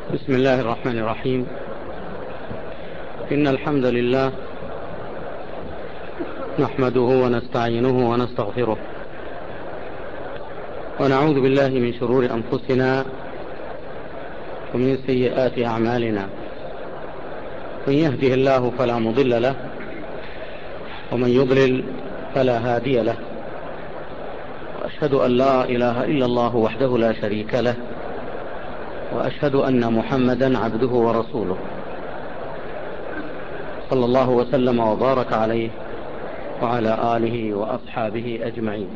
بسم الله الرحمن الرحيم. إن الحمد لله نحمده ونستعينه ونستغفره ونعوذ بالله من شرور أنفسنا ومن سيئات أعمالنا. من يهده الله فلا مضل له ومن يضلل فلا هادي له، وأشهد أن لا إله إلا الله وحده لا شريك له، وأشهد أن محمدا عبده ورسوله صلى الله وسلم وبارك عليه وعلى آله وأصحابه أجمعين.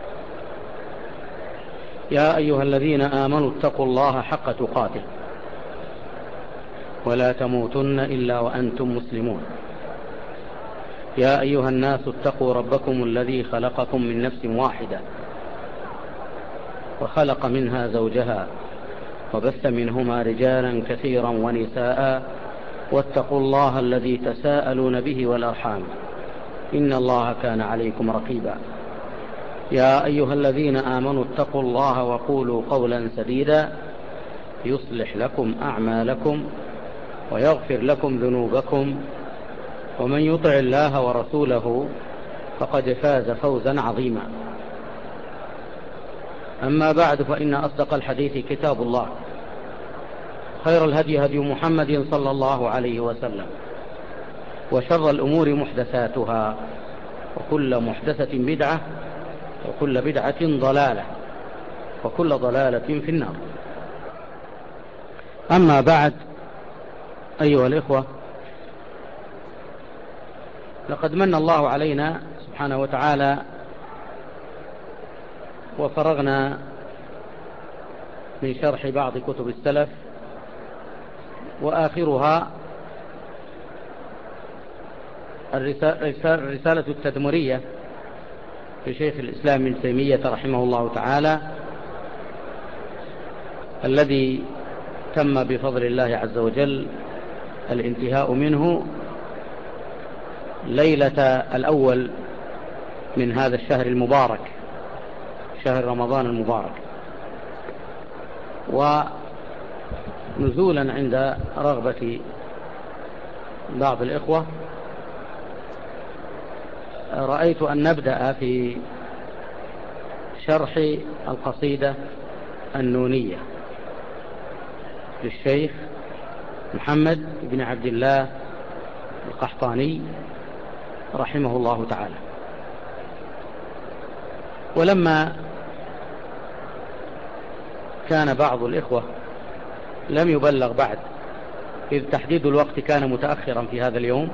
يا أيها الذين آمنوا اتقوا الله حق تقاته ولا تموتن إلا وأنتم مسلمون. يا أيها الناس اتقوا ربكم الذي خلقكم من نفس واحدة وخلق منها زوجها وبث منهما رجالا كثيرا ونساء، واتقوا الله الذي تساءلون به والأرحام إن الله كان عليكم رقيبا. يا أيها الذين آمنوا اتقوا الله وقولوا قولا سديدا يصلح لكم أعمالكم ويغفر لكم ذنوبكم، ومن يطع الله ورسوله فقد فاز فوزا عظيما. أما بعد، فإن أصدق الحديث كتاب الله، خير الهدي هدي محمد صلى الله عليه وسلم، وشر الأمور محدثاتها، وكل محدثة بدعة، وكل بدعة ضلالة، وكل ضلالة في النار. أما بعد، أيها الإخوة، لقد من الله علينا سبحانه وتعالى وفرغنا من شرح بعض كتب السلف، وآخرها الرسالة التدمرية لشيخ الإسلام ابن تيمية رحمه الله تعالى، الذي تم بفضل الله عز وجل الانتهاء منه ليلة الأول من هذا الشهر المبارك، شهر رمضان المبارك. ونزولا عند رغبة بعض الإخوة، رأيت أن نبدأ في شرح القصيدة النونية للشيخ محمد بن عبد الله القحطاني رحمه الله تعالى. ولما كان بعض الإخوة لم يبلغ بعد، إذ تحديد الوقت كان متأخرا في هذا اليوم،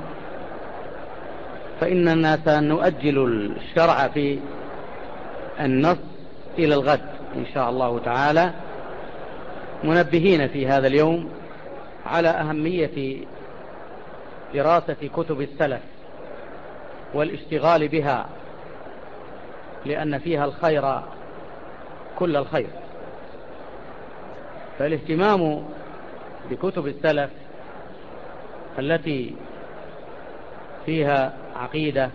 فإننا سنؤجل الشرع في النص إلى الغد إن شاء الله تعالى، منبهين في هذا اليوم على أهمية دراسة كتب السلف والاشتغال بها، لأن فيها الخير كل الخير. فالاهتمام بكتب السلف التي فيها عقيدة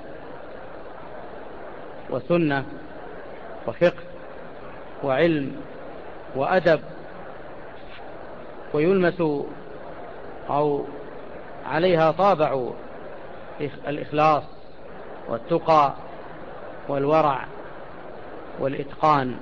وسنة وفقه وعلم وأدب، ويلمس أو عليها طابع الإخلاص والتقى والورع والإتقان،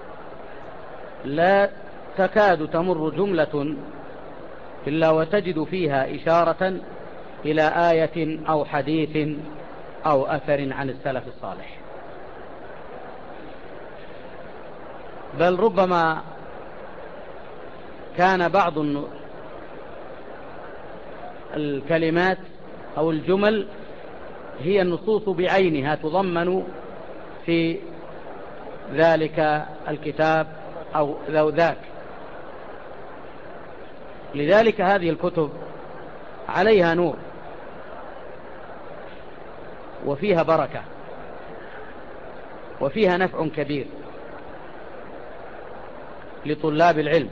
لا تكاد تمر جملة إلا وتجد فيها إشارة إلى آية أو حديث أو أثر عن السلف الصالح. بل ربما كان بعض الكلمات أو الجمل هي النصوص بعينها تضمن في ذلك الكتاب أو ذاك. لذلك هذه الكتب عليها نور وفيها بركة وفيها نفع كبير لطلاب العلم،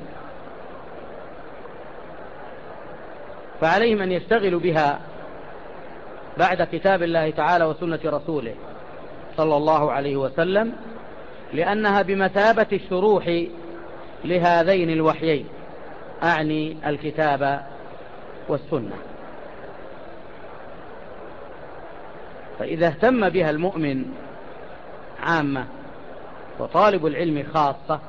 فعليهم أن يشتغلوا بها بعد كتاب الله تعالى وسنة رسوله صلى الله عليه وسلم، لأنها بمثابة الشروح لهذين الوحيين، أعني الكتاب والسنة. فإذا اهتم بها المؤمن عامة وطالب العلم خاصة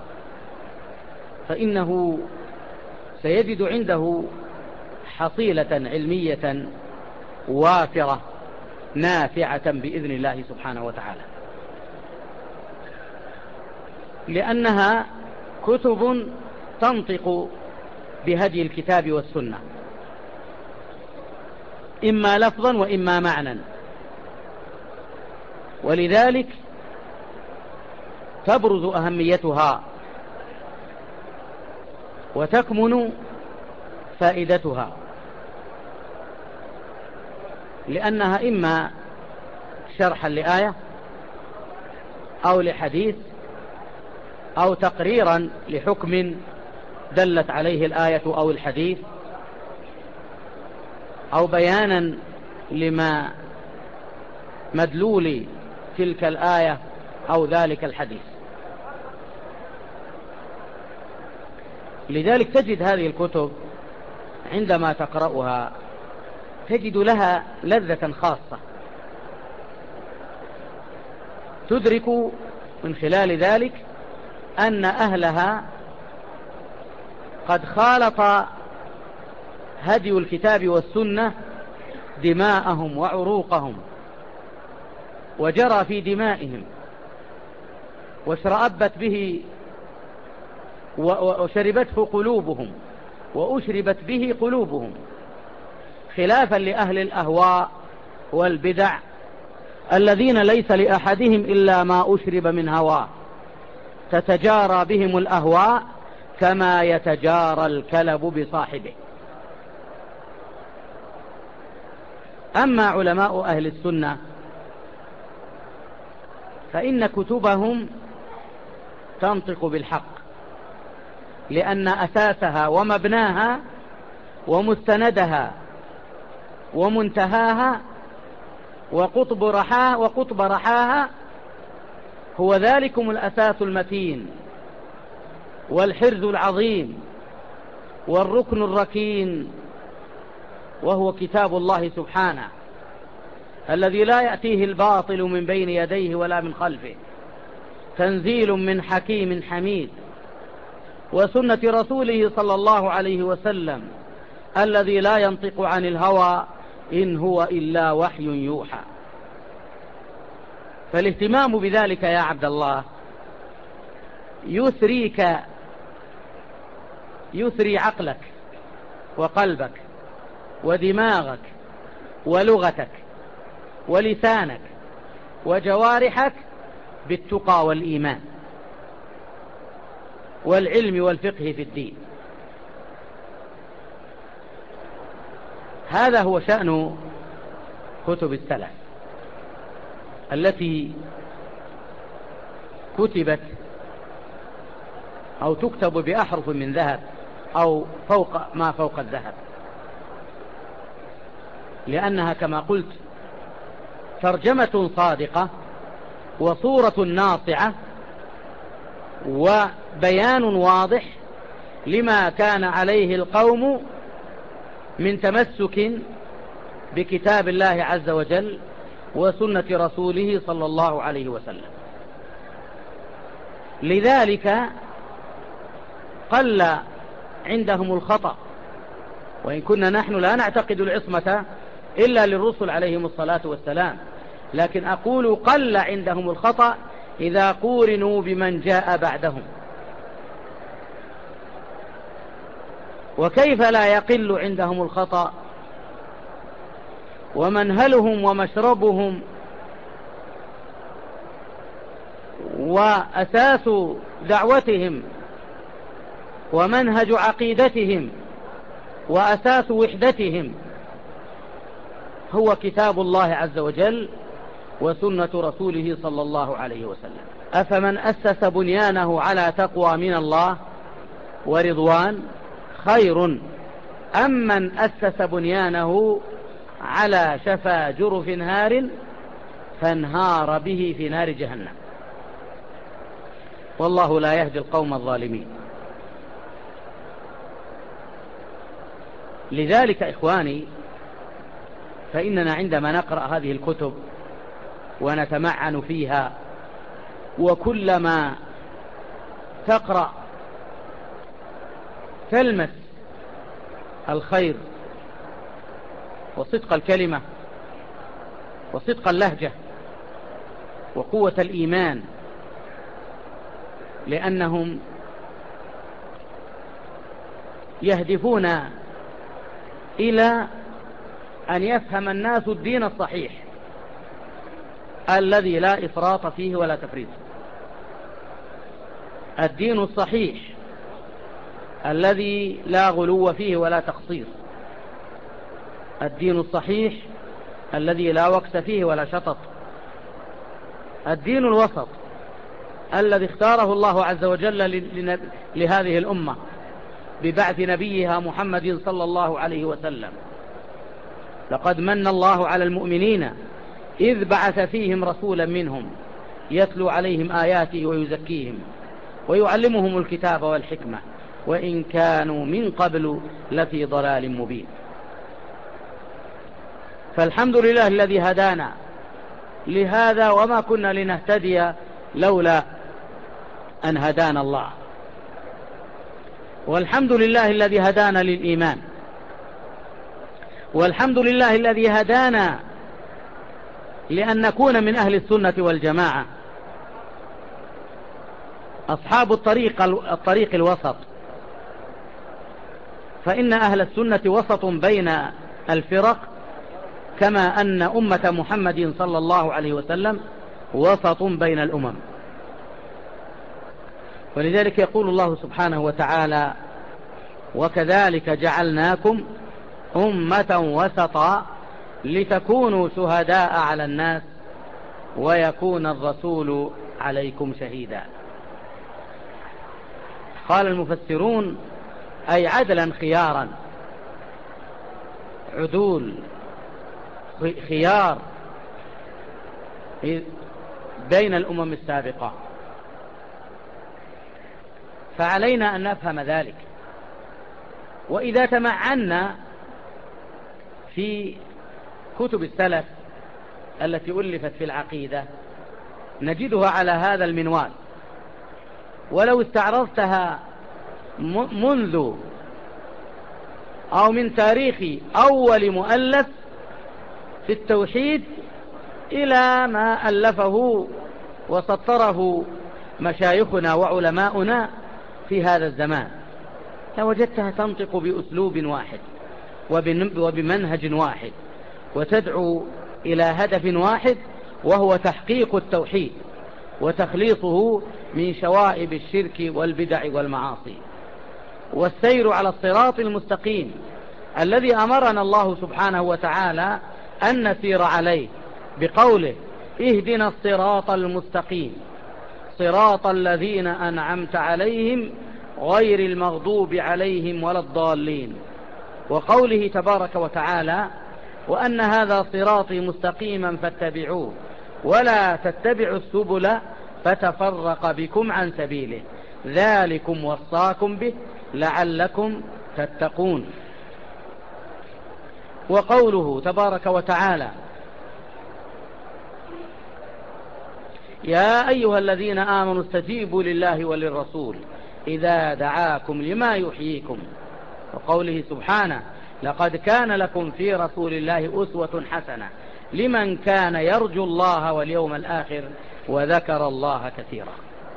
فإنه سيجد عنده حصيلة علمية وافرة نافعة بإذن الله سبحانه وتعالى، لأنها كتب تنطق بهدي الكتاب والسنة إما لفظا وإما معنى، ولذلك تبرز أهميتها وتكمن فائدتها، لأنها إما شرحا لآية أو لحديث أو تقريرا لحكم دلت عليه الآية أو الحديث أو بيانا لما مدلول تلك الآية أو ذلك الحديث. لذلك تجد هذه الكتب عندما تقرأها تجد لها لذة خاصة، تدرك من خلال ذلك أن أهلها قد خالط هدي الكتاب والسنة دماءهم وعروقهم، وجرى في دمائهم واشرأبت به وشربته قلوبهم وأشربت به قلوبهم، خلافا لأهل الأهواء والبدع الذين ليس لأحدهم إلا ما أشرب من هواه، تتجارى بهم الأهواء كما يتجارى الكلب بصاحبه. أما علماء أهل السنة فإن كتبهم تنطق بالحق، لأن أساسها ومبناها ومستندها ومنتهاها وقطب رحاها هو ذلكم الأساس المتين والحرز العظيم والركن الركين، وهو كتاب الله سبحانه الذي لا يأتيه الباطل من بين يديه ولا من خلفه، تنزيل من حكيم حميد، وسنة رسوله صلى الله عليه وسلم الذي لا ينطق عن الهوى إن هو إلا وحي يوحى. فالاهتمام بذلك يا عبد الله يثري عقلك وقلبك ودماغك ولغتك ولسانك وجوارحك بالتقى والإيمان والعلم والفقه في الدين. هذا هو شأن كتب السلف التي كتبت أو تكتب بأحرف من ذهب أو فوق ما فوق الذهب، لأنها كما قلت ترجمة صادقة وصورة ناصعة وبيان واضح لما كان عليه القوم من تمسك بكتاب الله عز وجل وسنة رسوله صلى الله عليه وسلم. لذلك قل عندهم الخطأ، وإن كنا نحن لا نعتقد العصمة إلا للرسل عليهم الصلاة والسلام، لكن أقول قل عندهم الخطأ إذا قورنوا بمن جاء بعدهم. وكيف لا يقل عندهم الخطأ ومنهلهم ومشربهم وأساس دعوتهم ومنهج عقيدتهم وأساس وحدتهم هو كتاب الله عز وجل وسنة رسوله صلى الله عليه وسلم. أفمن أسس بنيانه على تقوى من الله ورضوان خير أم من أسس بنيانه على شفا جرف نهار فانهار به في نار جهنم، والله لا يهدي القوم الظالمين. لذلك إخواني، فإننا عندما نقرأ هذه الكتب ونتمعن فيها، وكلما تقرأ تلمس الخير وصدق الكلمة وصدق اللهجة وقوة الإيمان، لأنهم يهدفون إلى أن يفهم الناس الدين الصحيح الذي لا إفراط فيه ولا تفريط، الدين الصحيح الذي لا غلو فيه ولا تقصير، الدين الصحيح الذي لا وقت فيه ولا شطط، الدين الوسط الذي اختاره الله عز وجل لهذه الأمة ببعث نبيها محمد صلى الله عليه وسلم. لقد من الله على المؤمنين إذ بعث فيهم رسولا منهم يتلو عليهم آياته ويزكيهم ويعلمهم الكتاب والحكمة وإن كانوا من قبل لفي ضلال مبين. فالحمد لله الذي هدانا لهذا، وما كنا لنهتدي لولا أن هدانا الله. والحمد لله الذي هدانا للإيمان، والحمد لله الذي هدانا لأن نكون من أهل السنة والجماعة، أصحاب الطريق الوسط. فإن أهل السنة وسط بين الفرق، كما أن أمة محمد صلى الله عليه وسلم وسط بين الأمم. ولذلك يقول الله سبحانه وتعالى: وكذلك جعلناكم أمة وسطا لتكونوا شهداء على الناس ويكون الرسول عليكم شهيدا. قال المفسرون: أي عدلا خيارا، عدول خيار بين الأمم السابقة. فعلينا أن نفهم ذلك. وإذا تمعنا في كتب السلف التي ألفت في العقيدة نجدها على هذا المنوال، ولو استعرضتها منذ أو من تاريخ أول مؤلف في التوحيد إلى ما ألفه وسطره مشايخنا وعلماؤنا في هذا الزمان، لوجدتها تنطق بأسلوب واحد وبمنهج واحد، وتدعو إلى هدف واحد، وهو تحقيق التوحيد وتخليصه من شوائب الشرك والبدع والمعاصي، والسير على الصراط المستقيم الذي أمرنا الله سبحانه وتعالى أن نسير عليه بقوله: اهدنا الصراط المستقيم صراط الذين أنعمت عليهم غير المغضوب عليهم ولا الضالين. وقوله تبارك وتعالى: وأن هذا صراطي مستقيما فاتبعوه ولا تتبعوا السبل فتفرق بكم عن سبيله ذلكم وصاكم به لعلكم تتقون. وقوله تبارك وتعالى: يا أيها الذين آمنوا استجيبوا لله وللرسول إذا دعاكم لما يحييكم. وقوله سبحانه: لقد كان لكم في رسول الله أسوة حسنة لمن كان يرجو الله واليوم الآخر وذكر الله كثيرا.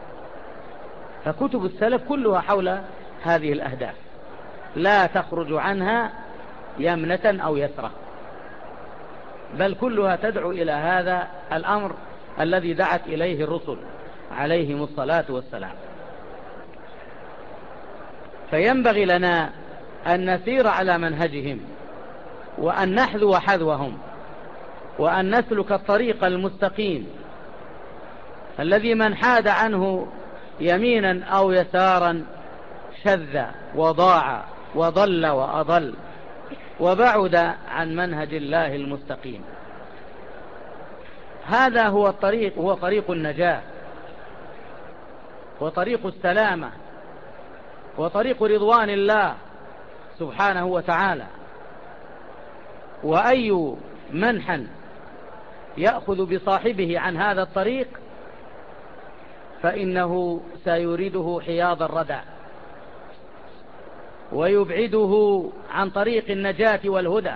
فكتب السلف كلها حول هذه الأهداف، لا تخرج عنها يمنة أو يسرة، بل كلها تدعو إلى هذا الأمر الذي دعت إليه الرسل عليهم الصلاة والسلام. فينبغي لنا أن نسير على منهجهم، وأن نحذو حذوهم، وأن نسلك الطريق المستقيم الذي من حاد عنه يمينا أو يسارا شذ وضاع وضل وأضل وبعد عن منهج الله المستقيم. هذا هو الطريق، هو طريق النجاة وطريق السلامة وطريق رضوان الله سبحانه وتعالى. وأي منحا يأخذ بصاحبه عن هذا الطريق فإنه سيريده حياض الردى ويبعده عن طريق النجاة والهدى.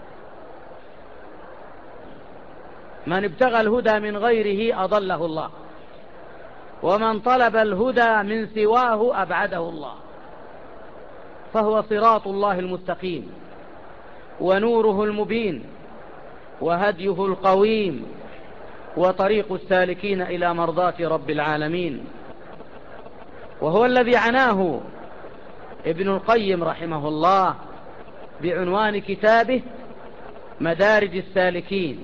من ابتغى الهدى من غيره أضله الله، ومن طلب الهدى من سواه أبعده الله. فهو صراط الله المستقيم ونوره المبين وهديه القويم وطريق السالكين إلى مرضاة رب العالمين. وهو الذي عناه ابن القيم رحمه الله بعنوان كتابه مدارج السالكين،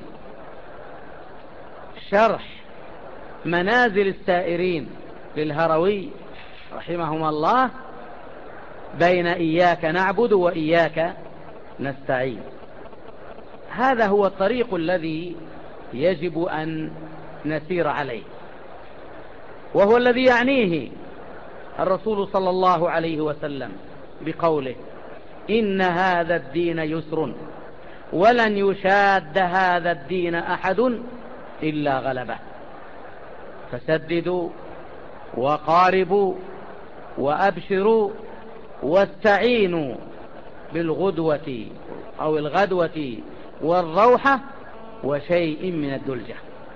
شرح منازل السائرين للهروي رحمهما الله، بين إياك نعبد وإياك نستعين. هذا هو الطريق الذي يجب أن نسير عليه، وهو الذي يعنيه الرسول صلى الله عليه وسلم بقوله: إن هذا الدين يسر ولن يشاد هذا الدين أحد إلا غلبه، فسددوا وقاربوا وأبشروا واستعينوا بالغدوة أو الغدوة والروحة وشيء من الدلجة.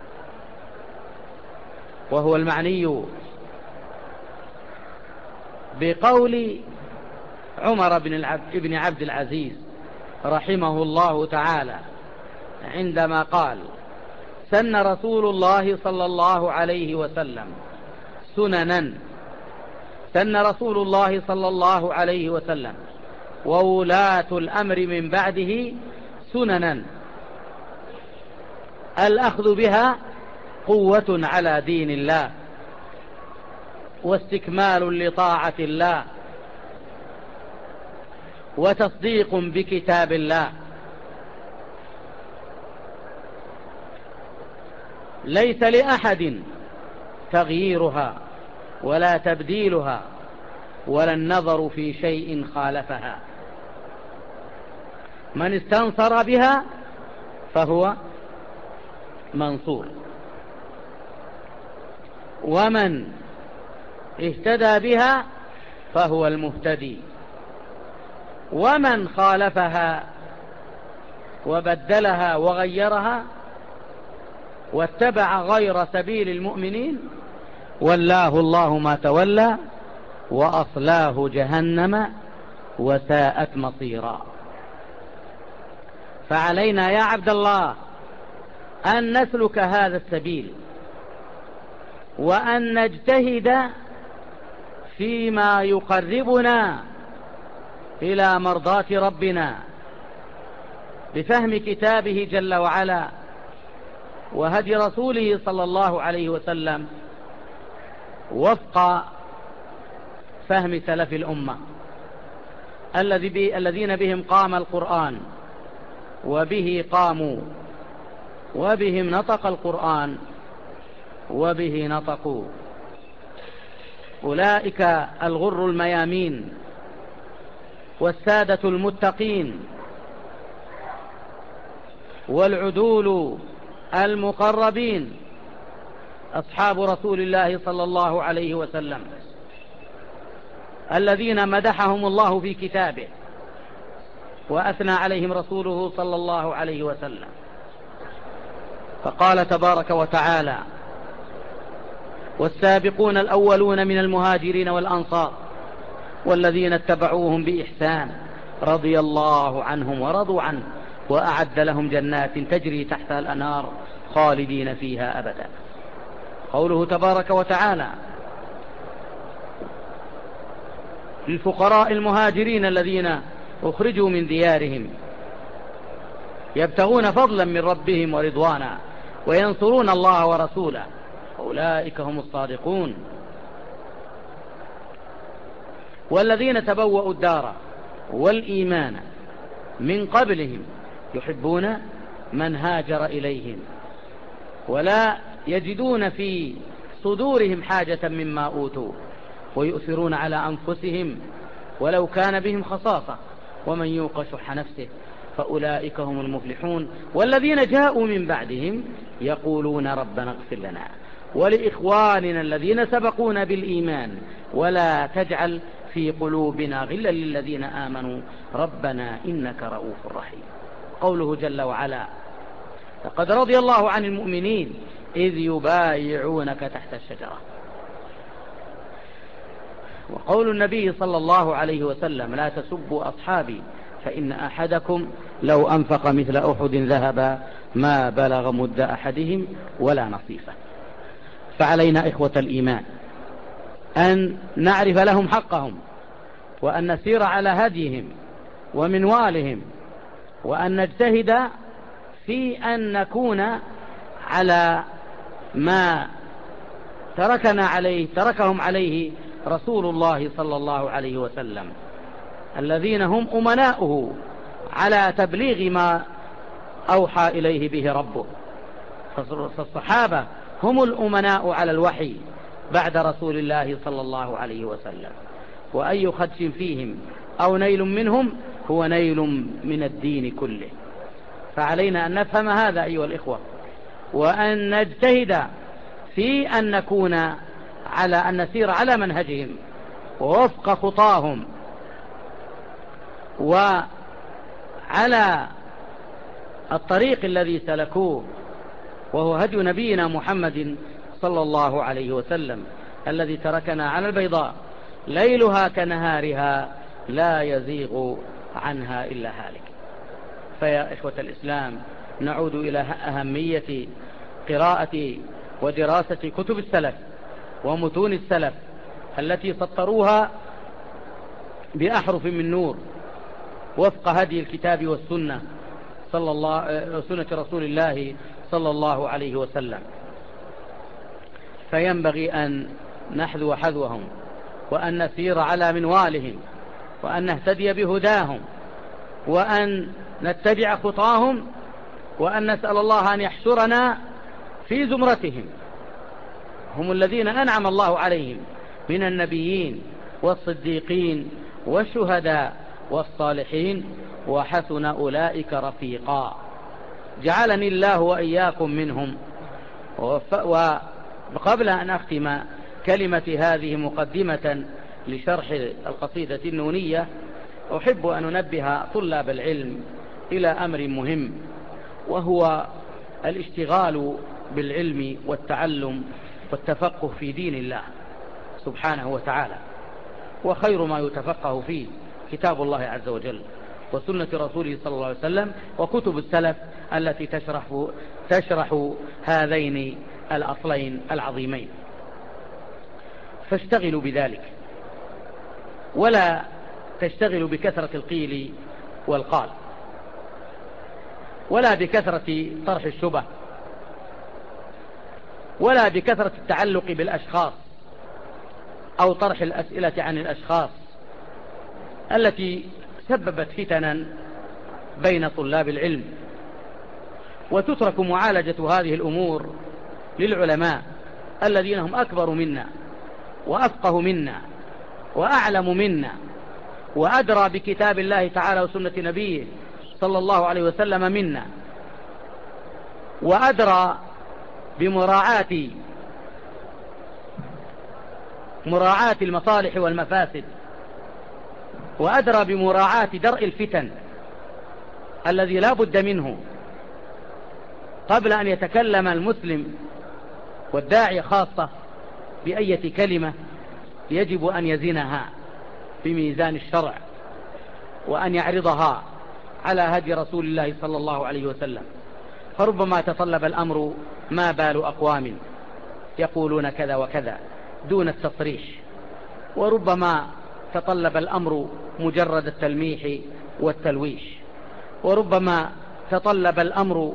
وهو المعني بقول عمر بن عبد العزيز رحمه الله تعالى عندما قال: سن رسول الله صلى الله عليه وسلم سننا، سن رسول الله صلى الله عليه وسلم وولاة الأمر من بعده سننا الأخذ بها قوة على دين الله واستكمال لطاعة الله وتصديق بكتاب الله، ليس لأحد تغييرها ولا تبديلها ولا النظر في شيء خالفها. من استنصر بها فهو منصور، ومن اهتدى بها فهو المهتدي، ومن خالفها وبدلها وغيرها واتبع غير سبيل المؤمنين ولاه الله ما تولى وأصلاه جهنم وساءت مصيرا. فعلينا يا عبد الله أن نسلك هذا السبيل، وأن نجتهد فيما يقربنا إلى مرضاة ربنا بفهم كتابه جل وعلا وهدي رسوله صلى الله عليه وسلم وفق فهم سلف الأمة الذين بهم قام القرآن وبه قاموا وبهم نطق القرآن وبه نطقوا. أولئك الغر الميامين والسادة المتقين والعدول المقربين أصحاب رسول الله صلى الله عليه وسلم الذين مدحهم الله في كتابه وأثنى عليهم رسوله صلى الله عليه وسلم. فقال تبارك وتعالى: والسابقون الأولون من المهاجرين والأنصار والذين اتبعوهم بإحسان رضي الله عنهم ورضوا عنه وأعد لهم جنات تجري تحتها الأنهار خالدين فيها أبدا. قوله تبارك وتعالى: للفقراء المهاجرين الذين أخرجوا من ديارهم يبتغون فضلا من ربهم ورضوانا وينصرون الله ورسوله أولئك هم الصادقون. والذين تبوأوا الدار والإيمان من قبلهم يحبون من هاجر إليهم ولا يجدون في صدورهم حاجة مما أوتوا ويؤثرون على أنفسهم ولو كان بهم خصاصة ومن يوق شح نفسه فأولئك هم المفلحون. والذين جاءوا من بعدهم يقولون ربنا اغفر لنا ولإخواننا الذين سبقونا بالإيمان ولا تجعل في قلوبنا غلا للذين آمنوا ربنا إنك رؤوف رحيم. قوله جل وعلا لقد رضي الله عن المؤمنين إذ يبايعونك تحت الشجرة. وقول النبي صلى الله عليه وسلم لا تسبوا أصحابي فإن أحدكم لو أنفق مثل أحد ذهبا ما بلغ مد أحدهم ولا نصيفه. فعلينا إخوة الإيمان أن نعرف لهم حقهم وأن نسير على هديهم ومنوالهم وأن نجتهد في أن نكون على ما تركهم عليه رسول الله صلى الله عليه وسلم الذين هم أمناؤه على تبليغ ما أوحى إليه به ربه. فالصحابة هم الأمناء على الوحي بعد رسول الله صلى الله عليه وسلم، وأي خدش فيهم أو نيل منهم هو نيل من الدين كله. فعلينا أن نفهم هذا أيها الإخوة، وأن نجتهد في أن نكون على أن نسير على منهجهم ووفق خطاهم وعلى الطريق الذي سلكوه، وهو هدي نبينا محمد صلى الله عليه وسلم الذي تركنا على البيضاء ليلها كنهارها لا يزيغ عنها إلا هالك. فيا إخوة الإسلام نعود إلى أهمية قراءة ودراسة كتب السلف ومتون السلف التي سطروها بأحرف من نور وفق هدي الكتاب والسنة سنة رسول الله صلى الله عليه وسلم. فينبغي أن نحذو حذوهم وأن نسير على منوالهم وأن نهتدي بهداهم وأن نتبع خطاهم وأن نسأل الله أن يحشرنا في زمرتهم. هم الذين أنعم الله عليهم من النبيين والصديقين والشهداء والصالحين وحسن أولئك رفيقا. جعلني الله وإياكم منهم. وقبل أن أختم كلمة هذه مقدمة لشرح القصيدة النونية أحب أن أنبه طلاب العلم إلى أمر مهم، وهو الاشتغال بالعلم والتعلم والتفقه في دين الله سبحانه وتعالى. وخير ما يتفقه فيه كتاب الله عز وجل وسنة رسوله صلى الله عليه وسلم وكتب السلف التي تشرح هذين الأصلين العظيمين. فاشتغلوا بذلك ولا تشتغلوا بكثرة القيل والقال ولا بكثرة طرح الشبه ولا بكثرة التعلق بالأشخاص أو طرح الأسئلة عن الأشخاص التي سببت فتنا بين طلاب العلم. وتترك معالجة هذه الأمور للعلماء الذين هم أكبر منا وأفقه منا وأعلم منا وأدرى بكتاب الله تعالى وسنة نبيه صلى الله عليه وسلم منا، وأدرى بمراعاة المصالح والمفاسد، وأدرى بمراعاة درء الفتن الذي لا بد منه قبل أن يتكلم المسلم والداعي خاصة بأية كلمة يجب أن يزنها بميزان الشرع وأن يعرضها على هدي رسول الله صلى الله عليه وسلم. فربما تطلب الأمر ما بال أقوام يقولون كذا وكذا دون التصريح، وربما تطلب الأمر مجرد التلميح والتلويش، وربما تطلب الأمر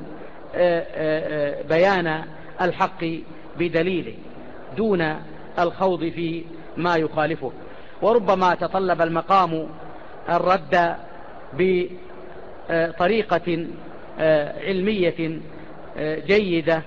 بيان الحق بدليله دون الخوض في ما يخالفه، وربما تطلب المقام الرد بطريقة علمية جيدة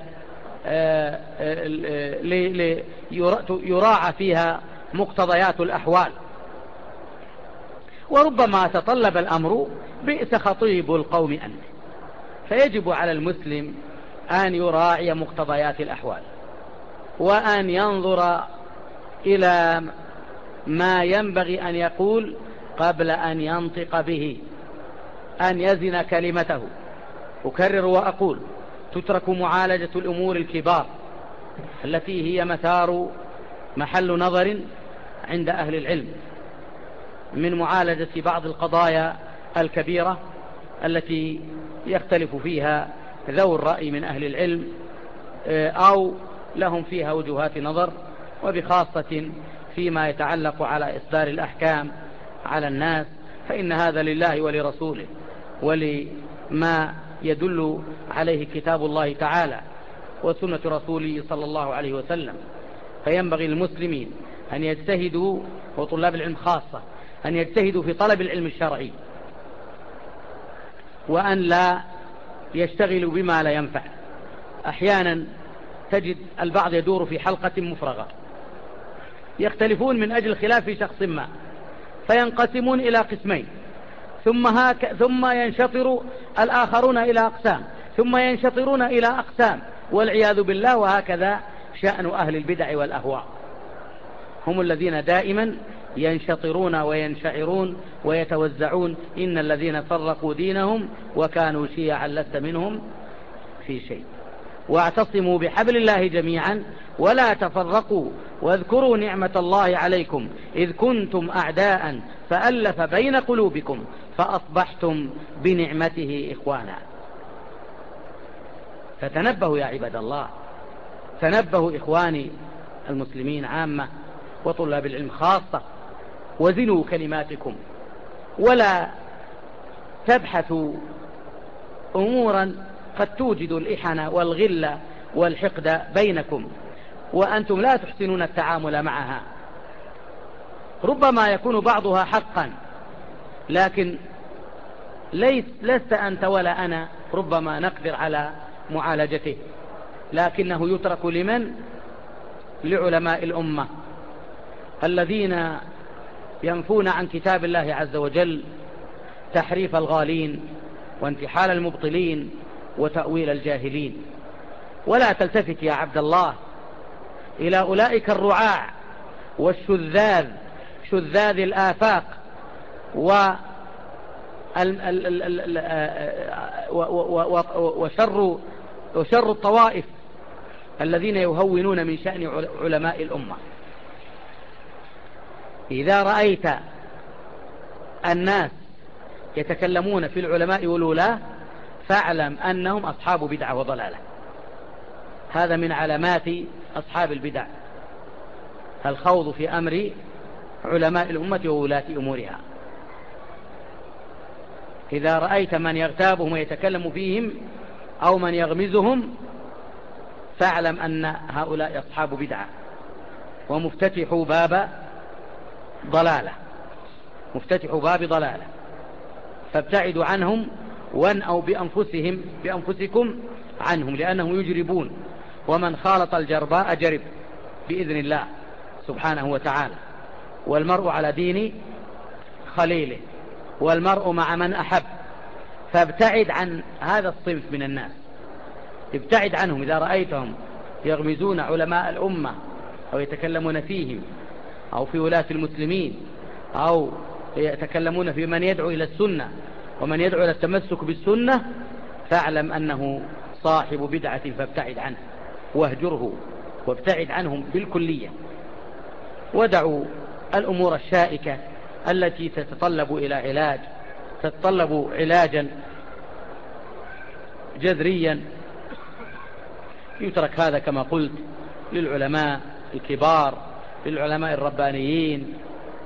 يراعى فيها مقتضيات الأحوال، وربما تطلب الأمر بئس خطيب القوم أنت. فيجب على المسلم أن يراعي مقتضيات الأحوال، وأن ينظر إلى ما ينبغي أن يقول قبل أن ينطق به، أن يزن كلمته. أكرر وأقول: تترك معالجة الأمور الكبار التي هي محل نظر عند أهل العلم، من معالجة بعض القضايا الكبيرة التي يختلف فيها ذو الرأي من أهل العلم أو لهم فيها وجهات نظر، وبخاصة فيما يتعلق على إصدار الأحكام على الناس، فإن هذا لله ولرسوله ولما يدل عليه كتاب الله تعالى وسنة رسوله صلى الله عليه وسلم. فينبغي للمسلمين أن يجتهدوا، وطلاب العلم خاصة، أن يجتهدوا في طلب العلم الشرعي، وأن لا يشتغلوا بما لا ينفع. أحيانا تجد البعض يدور في حلقة مفرغة، يختلفون من أجل خلاف في شخص ما، فينقسمون إلى قسمين، ثم ينشطر الآخرون إلى أقسام، ثم ينشطرون إلى أقسام، والعياذ بالله. وهكذا شأن أهل البدع والأهواء، هم الذين دائما ينشطرون وينشعرون ويتوزعون. إن الذين فرقوا دينهم وكانوا شيعا لست منهم في شيء. واعتصموا بحبل الله جميعا ولا تفرقوا واذكروا نعمة الله عليكم إذ كنتم أعداء فألف بين قلوبكم فأصبحتم بنعمته إخوانا. فتنبهوا يا عباد الله، تنبهوا إخواني المسلمين عامة وطلاب العلم خاصة، وزنوا كلماتكم، ولا تبحثوا أمورا قد توجد الإحنة والغلة والحقد بينكم وأنتم لا تحسنون التعامل معها. ربما يكون بعضها حقا، لكن لست أنت ولا أنا ربما نقدر على معالجته، لكنه يترك لمن؟ لعلماء الأمة الذين ينفون عن كتاب الله عز وجل تحريف الغالين وانتحال المبطلين وتأويل الجاهلين. ولا تلتفت يا عبد الله إلى أولئك الرعاع والشذاذ، شذاذ الآفاق وشر الطوائف الذين يهونون من شأن علماء الأمة. إذا رأيت الناس يتكلمون في العلماء والولاة فاعلم أنهم أصحاب بدعة وضلالة. هذا من علامات أصحاب البدع، الخوض في أمر علماء الأمة وولاة أمورها. إذا رأيت من يغتابهم ويتكلم فيهم أو من يغمزهم فاعلم أن هؤلاء أصحاب بدعة ومفتتحوا باب ضلالة، مفتتحوا باب ضلالة. فابتعدوا عنهم وانأوا بأنفسكم عنهم، لأنهم يجربون، ومن خالط الجرباء جرب بإذن الله سبحانه وتعالى. والمرء على دين خليله، والمرء مع من أحب. فابتعد عن هذا الصنف من الناس، ابتعد عنهم. إذا رأيتهم يغمزون علماء الأمة أو يتكلمون فيهم أو في ولاة المسلمين أو يتكلمون في من يدعو إلى السنة ومن يدعو إلى التمسك بالسنة فاعلم أنه صاحب بدعة، فابتعد عنه واهجره وابتعد عنهم بالكلية. ودعوا الأمور الشائكة التي تتطلب إلى علاج، تتطلب علاجا جذريا. يترك هذا كما قلت للعلماء الكبار، للعلماء الربانيين،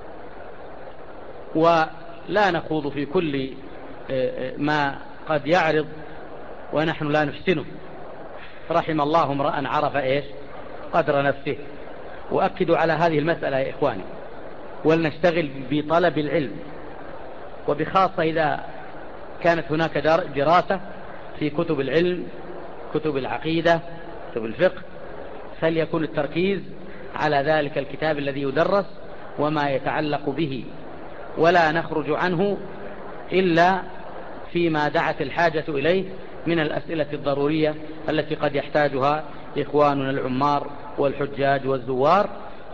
ولا نخوض في كل ما قد يعرض ونحن لا نحسنه. رحم الله امرأ عرف قدر نفسه. وأكدوا على هذه المسألة يا إخواني، ولنشتغل بطلب العلم، وبخاصة إذا كانت هناك دراسة في كتب العلم، كتب العقيدة، كتب الفقه، فليكن التركيز على ذلك الكتاب الذي يدرس وما يتعلق به، ولا نخرج عنه إلا فيما دعت الحاجة إليه من الأسئلة الضرورية التي قد يحتاجها إخواننا العمار والحجاج والزوار،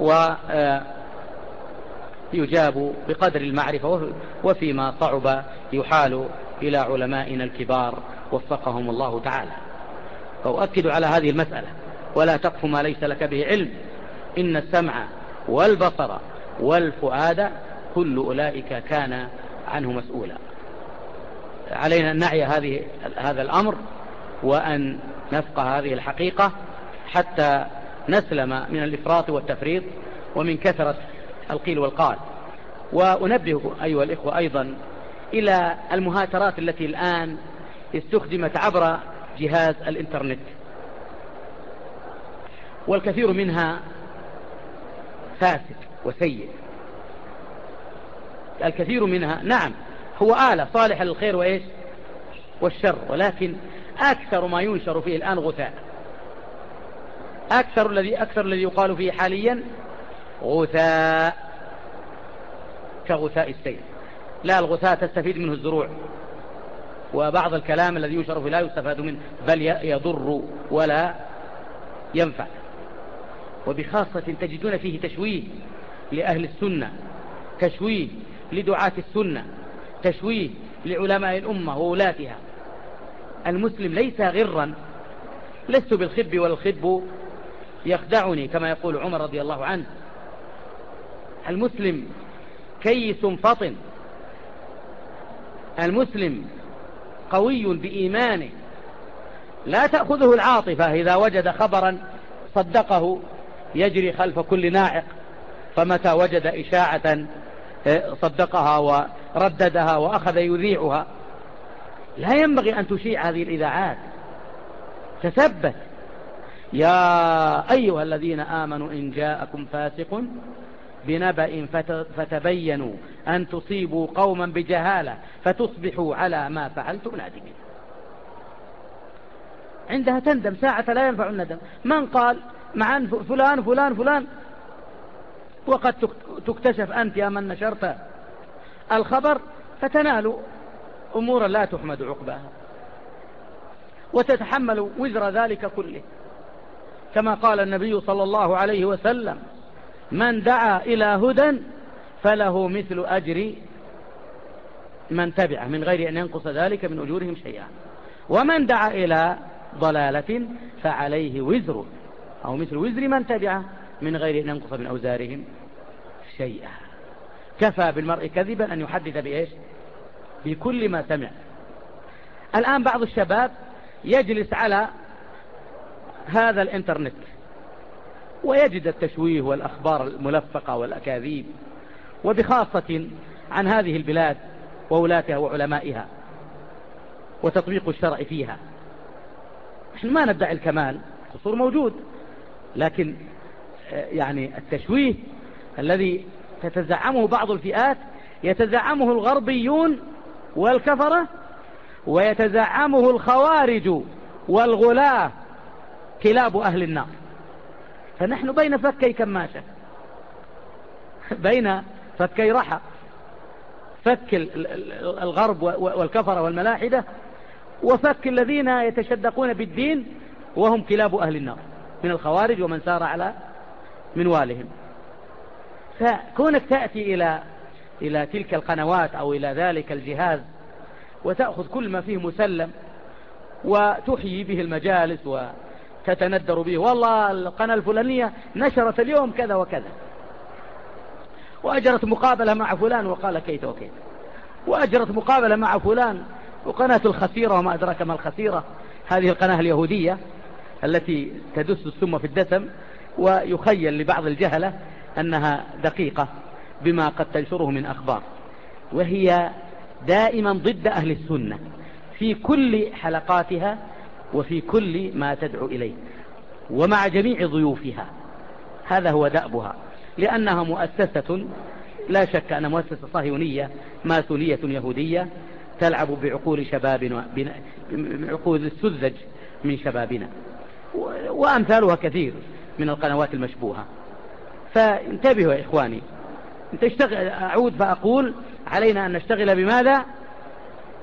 ويجاب بقدر المعرفة، وفيما صعب يحال إلى علمائنا الكبار وفقهم الله تعالى. فأؤكد على هذه المسألة: ولا تقف ما ليس لك به علم، إن السمع والبصر والفؤاد كل أولئك كان عنه مسؤولا. علينا أن نعي هذا الأمر، وأن نفقه هذه الحقيقة حتى نسلم من الإفراط والتفريط ومن كثرة القيل والقال. وأنبه أيها الإخوة أيضا إلى المهاترات التي الآن استخدمت عبر جهاز الإنترنت، والكثير منها فاسد وسيء. الكثير منها نعم هو آلة صالحة للخير وإيش والشر، ولكن أكثر ما ينشر فيه الآن غثاء. أكثر الذي يقال فيه حاليا غثاء، كغثاء السيل. لا، الغثاء تستفيد منه الزروع، وبعض الكلام الذي ينشر فيه لا يستفاد منه، بل يضر ولا ينفع. وبخاصة تجدون فيه تشويه لأهل السنة، تشويه لدعاة السنة، تشويه لعلماء الأمة وولاتها. المسلم ليس غرا، لست بالخب والخب يخدعني كما يقول عمر رضي الله عنه. المسلم كيس فطن، المسلم قوي بإيمانه، لا تأخذه العاطفة. إذا وجد خبرا صدقه يجري خلف كل ناعق، فمتى وجد إشاعة صدقها ورددها وأخذ يذيعها. لا ينبغي أن تشيع هذه الإذاعات. تثبت: يا أيها الذين آمنوا إن جاءكم فاسق بنبأ فتبينوا أن تصيبوا قوما بجهالة فتصبحوا على ما فعلتم نادمين. عندها تندم ساعة لا ينفع الندم. من قال مع فلان فلان فلان، وقد تكتشف أنت يا من نشرت الخبر فتنال أمورا لا تحمد عقباها، وتتحمل وزر ذلك كله، كما قال النبي صلى الله عليه وسلم: من دعا إلى هدى فله مثل أجر من تبعه من غير أن ينقص ذلك من أجورهم شيئا، ومن دعا إلى ضلالة فعليه وزر أو مثل وزر من تبعه من غير أن ينقص من أوزارهم شيئا. كفى بالمرء كذبا أن يحدث بإيش؟ بكل ما سمع. الآن بعض الشباب يجلس على هذا الإنترنت ويجد التشويه والأخبار الملفقة والأكاذيب، وبخاصة عن هذه البلاد وولاتها وعلمائها وتطبيق الشرع فيها. نحن ما ندعي الكمال، قصور موجود، لكن يعني التشويه الذي تتزعمه بعض الفئات يتزعمه الغربيون والكفرة، ويتزعمه الخوارج والغلاة كلاب أهل النار. فنحن بين فكي كماشة، بين فكي رحى، فك الغرب والكفرة والملاحدة، وفك الذين يتشدقون بالدين وهم كلاب أهل النار من الخوارج ومن سار على منوالهم. فكونك تأتي إلى تلك القنوات أو إلى ذلك الجهاز وتأخذ كل ما فيه مسلم وتحيي به المجالس وتتندر به: والله القناة الفلانية نشرت اليوم كذا وكذا، وأجرت مقابلة مع فلان وقال كيت وكيت، وأجرت مقابلة مع فلان. وقناة الخسيرة وما أدراك ما الخسيرة، هذه القناة اليهودية التي تدس السم في الدسم، ويخيل لبعض الجهلة أنها دقيقة بما قد تنشره من أخبار، وهي دائما ضد أهل السنة في كل حلقاتها وفي كل ما تدعو إليه ومع جميع ضيوفها. هذا هو دأبها، لأنها مؤسسة لا شك أنها مؤسسة صهيونية ماسونية يهودية تلعب بعقول شبابنا، بعقول السذج من شبابنا، وأمثالها كثير من القنوات المشبوهة. فانتبهوا يا إخواني، أعود فأقول: علينا أن نشتغل بماذا؟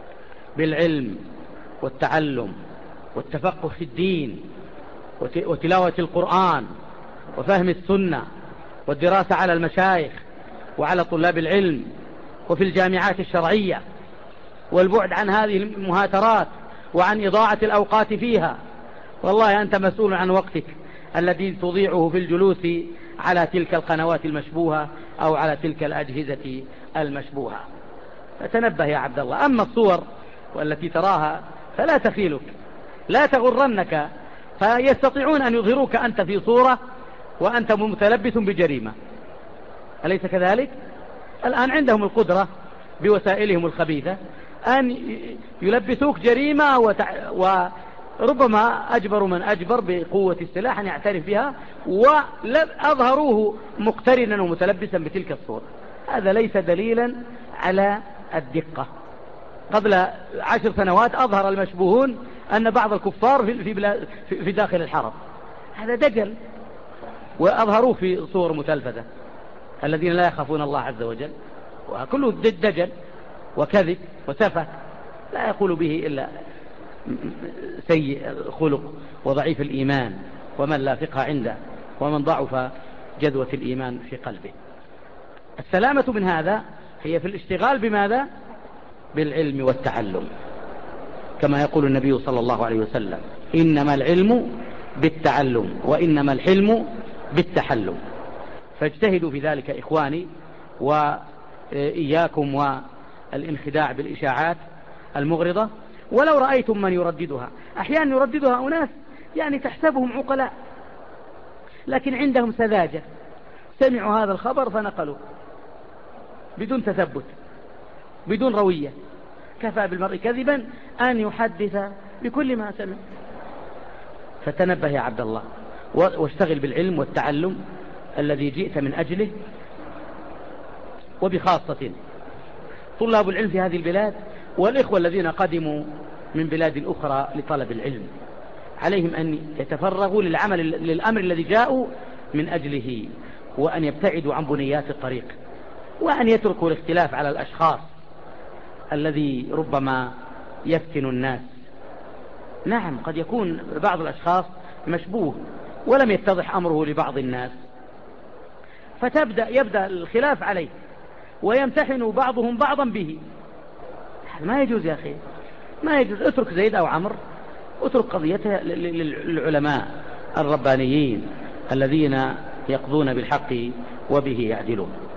بالعلم والتعلم والتفقه في الدين وتلاوة القرآن وفهم السنة والدراسة على المشايخ وعلى طلاب العلم وفي الجامعات الشرعية، والبعد عن هذه المهاترات وعن إضاعة الأوقات فيها. والله أنت مسؤول عن وقتك الذي تضيعه في الجلوس على تلك القنوات المشبوهة أو على تلك الأجهزة المشبوهة. فتنبه يا عبد الله. أما الصور والتي تراها فلا تخيلك، لا تغرنك، فيستطيعون أن يظهروك أنت في صورة وأنت متلبس بجريمة، أليس كذلك؟ الآن عندهم القدرة بوسائلهم الخبيثة أن يلبسوك جريمة وربما أجبر من أجبر بقوة السلاح أن يعترف بها وأظهروه مقترنا ومتلبسا بتلك الصورة. هذا ليس دليلا على الدقة. قبل 10 سنوات أظهر المشبوهون أن بعض الكفار في داخل الحرم، هذا دجل، وأظهروه في صور متلفزة، الذين لا يخافون الله عز وجل، وكله دجل وكذب وسفه لا يقول به إلا سيء الخلق وضعيف الإيمان ومن لا فقه عنده ومن ضعف جذوة الإيمان في قلبه. السلامة من هذا هي في الاشتغال بماذا؟ بالعلم والتعلم، كما يقول النبي صلى الله عليه وسلم: إنما العلم بالتعلم وإنما الحلم بالتحلم. فاجتهدوا في ذلك إخواني، وإياكم والانخداع بالإشاعات المغرضة. ولو رأيتم من يرددها، أحيانا يرددها أناس يعني تحسبهم عقلاء لكن عندهم سذاجة، سمعوا هذا الخبر فنقلوا بدون تثبت بدون روية. كفى بالمرء كذبا أن يحدث بكل ما سمع. فتنبه يا عبد الله، واشتغل بالعلم والتعلم الذي جئت من أجله. وبخاصة طلاب العلم في هذه البلاد والإخوة الذين قدموا من بلاد أخرى لطلب العلم، عليهم أن يتفرغوا للأمر الذي جاءوا من أجله، وأن يبتعدوا عن بنيات الطريق، وأن يتركوا الاختلاف على الأشخاص الذي ربما يفتن الناس. نعم، قد يكون بعض الأشخاص مشبوه ولم يتضح أمره لبعض الناس، يبدأ الخلاف عليه ويمتحن بعضهم بعضا به. ما يجوز يا أخي، ما يجوز. اترك زيد أو عمرو، اترك قضيتها للعلماء الربانيين الذين يقضون بالحق وبه يعدلون.